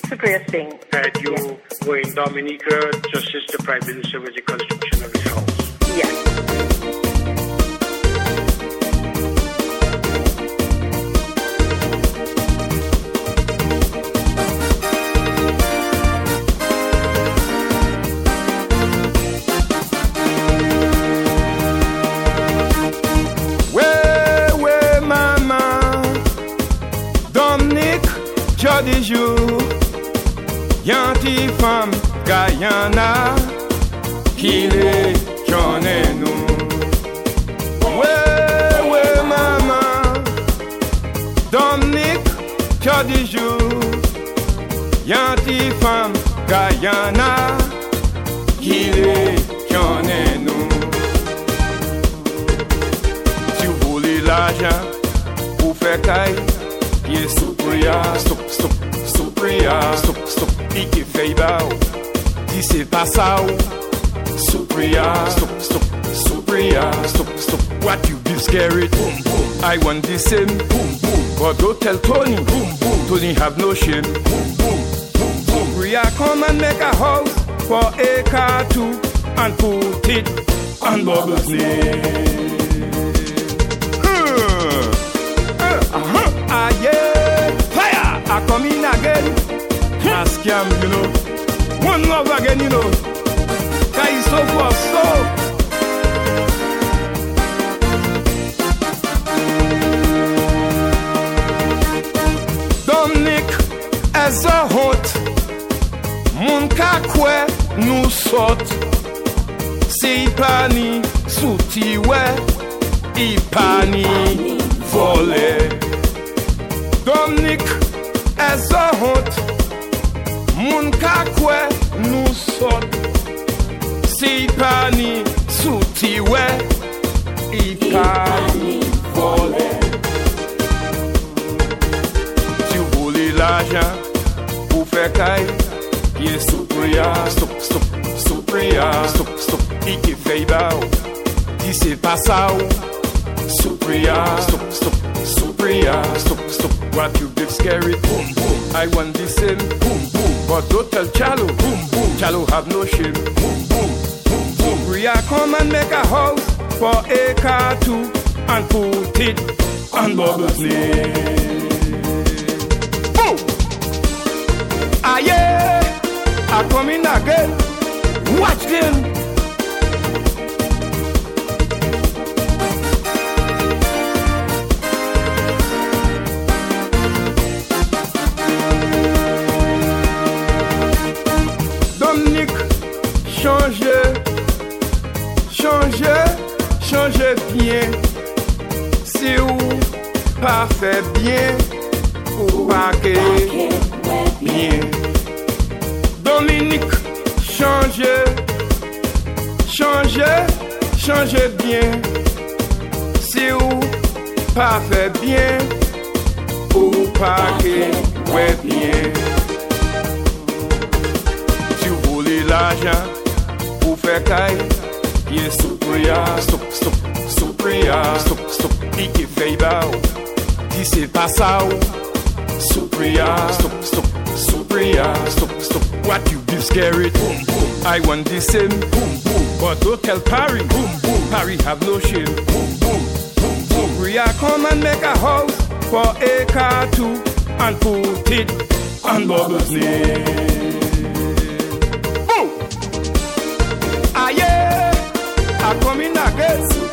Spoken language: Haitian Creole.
Supriya Singh. That you were in Dominica just as the Prime Minister was the construction of his house. Yes. Des jours, y'en ti femme Guyana qui les j'en ai nous. Ouais, maman, Dominique, t'as des jours, y'en ti femme Guyana qui les j'en ai nous. Si vous voulez l'argent pour faire caille, yeah, Supriya, stop, Ike Feibao, dis c'est pas ça. Supriya, stop, Supriya, stop. What you be scared? Boom, boom. I want the same, boom, boom. But don't tell Tony, boom, boom. Tony have no shame, boom, boom, boom, boom. Supriya, come and make a house for a car too, and put it on Bubbles' name. Yeah, fire! I come in again. Ask him, you know. One love again, you know. Guy so for so. Dominic as a hot. Mon kakwe nous saute. Si pani souti we. I pani vole. Dominic as a hot. Moun kakwe nous saute. Si pani souti we. I pani vole. Si vous voulez l'argent pour faire caille, yeah, Supriya, stop, Supriya, stop. Ike Feibao, dis c'est pas ça. Supriya, stop, Supriya, stop. What you big scary? Boom, boom. I want the same, boom, boom. But don't tell Chalo, boom, boom. Chalo have no shame, boom, boom, boom, boom. Supriya, come and make a house for a car too, and put it on Bubbles' name. Boom! Ah yeah, I come in again. Watch them. Changez bien. Si vous pas fait bien, ou pas que bien. Dominique, changez bien. Si vous pas fait bien, ou pas que bien. Si vous voulez l'argent pour faire caille, yeah, Supriya, stop, Supriya, stop. Ike Feibao, dis c'est pas ça. Supriya, stop, Supriya, stop. What you be scared? Boom, boom. I want the same, boom, boom. But don't tell Parry, boom, boom. Parry have no shame, boom, boom, boom, boom. Supriya, come and make a house for a car too, and put it on Bubbles' name. Boom! Ah yeah, I come in again.